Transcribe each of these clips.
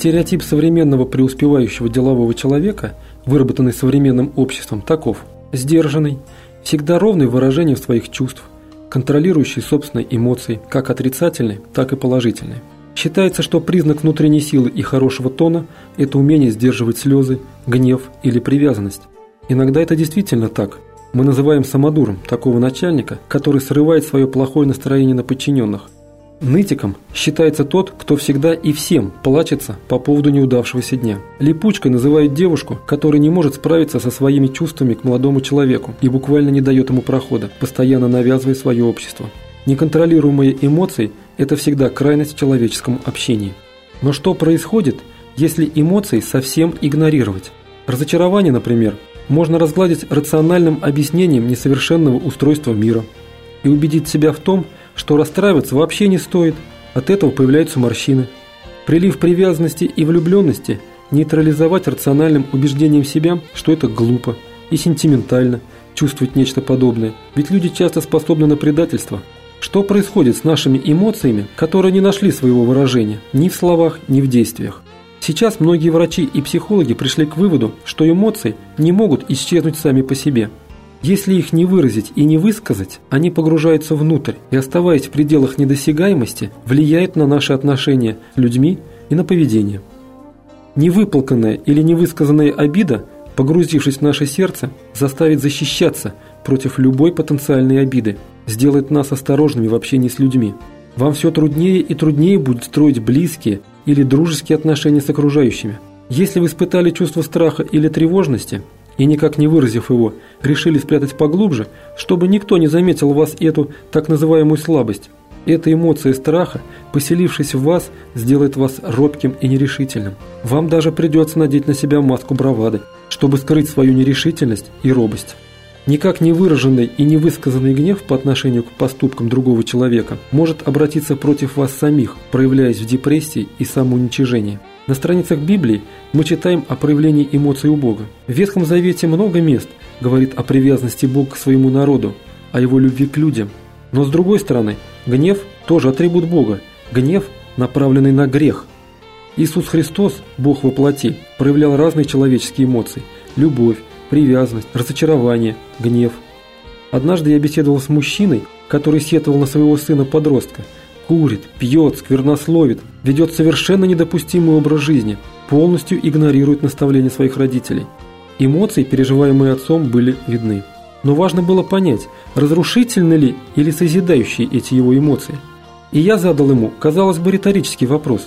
Стереотип современного преуспевающего делового человека, выработанный современным обществом, таков: сдержанный, всегда ровный в выражении своих чувств, контролирующий собственные эмоции, как отрицательные, так и положительные. Считается, что признак внутренней силы и хорошего тона – это умение сдерживать слезы, гнев или привязанность. Иногда это действительно так. Мы называем самодуром такого начальника, который срывает свое плохое настроение на подчиненных. Нытиком считается тот, кто всегда и всем плачется по поводу неудавшегося дня. Липучкой называют девушку, которая не может справиться со своими чувствами к молодому человеку и буквально не дает ему прохода, постоянно навязывая свое общество. Неконтролируемые эмоции – это всегда крайность в человеческом общении. Но что происходит, если эмоции совсем игнорировать? Разочарование, например, можно разгладить рациональным объяснением несовершенного устройства мира и убедить себя в том, что расстраиваться вообще не стоит, от этого появляются морщины. Прилив привязанности и влюбленности нейтрализовать рациональным убеждением себя, что это глупо и сентиментально чувствовать нечто подобное, ведь люди часто способны на предательство. Что происходит с нашими эмоциями, которые не нашли своего выражения ни в словах, ни в действиях? Сейчас многие врачи и психологи пришли к выводу, что эмоции не могут исчезнуть сами по себе. Если их не выразить и не высказать, они погружаются внутрь и, оставаясь в пределах недосягаемости, влияют на наши отношения с людьми и на поведение. Невыплаканная или невысказанная обида, погрузившись в наше сердце, заставит защищаться против любой потенциальной обиды, сделает нас осторожными в общении с людьми. Вам все труднее и труднее будет строить близкие или дружеские отношения с окружающими. Если вы испытали чувство страха или тревожности и, никак не выразив его, решили спрятать поглубже, чтобы никто не заметил у вас эту так называемую слабость, эта эмоция страха, поселившись в вас, сделает вас робким и нерешительным. Вам даже придется надеть на себя маску бравады, чтобы скрыть свою нерешительность и робость. Никак не выраженный и невысказанный гнев по отношению к поступкам другого человека может обратиться против вас самих, проявляясь в депрессии и самоуничижении. На страницах Библии мы читаем о проявлении эмоций у Бога. В Ветхом Завете много мест говорит о привязанности Бога к своему народу, о его любви к людям. Но с другой стороны, гнев тоже атрибут Бога, гнев, направленный на грех. Иисус Христос, Бог во плоти, проявлял разные человеческие эмоции – любовь, привязанность, разочарование, гнев. Однажды я беседовал с мужчиной, который сетовал на своего сына-подростка. Курит, пьет, сквернословит, ведет совершенно недопустимый образ жизни, полностью игнорирует наставления своих родителей. Эмоции, переживаемые отцом, были видны. Но важно было понять, разрушительны ли или созидающие эти его эмоции. И я задал ему, казалось бы, риторический вопрос.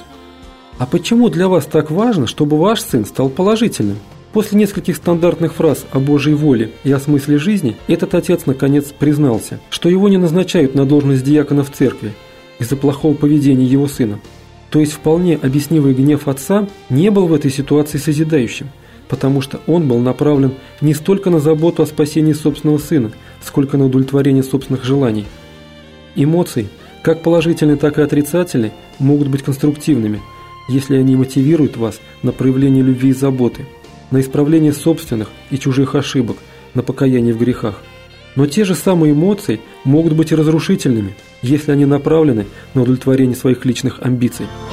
А почему для вас так важно, чтобы ваш сын стал положительным? После нескольких стандартных фраз о Божьей воле и о смысле жизни, этот отец наконец признался, что его не назначают на должность диакона в церкви из-за плохого поведения его сына. То есть вполне объяснимый гнев отца не был в этой ситуации созидающим, потому что он был направлен не столько на заботу о спасении собственного сына, сколько на удовлетворение собственных желаний. Эмоции, как положительные, так и отрицательные, могут быть конструктивными, если они мотивируют вас на проявление любви и заботы, на исправление собственных и чужих ошибок, на покаяние в грехах. Но те же самые эмоции могут быть и разрушительными, если они направлены на удовлетворение своих личных амбиций.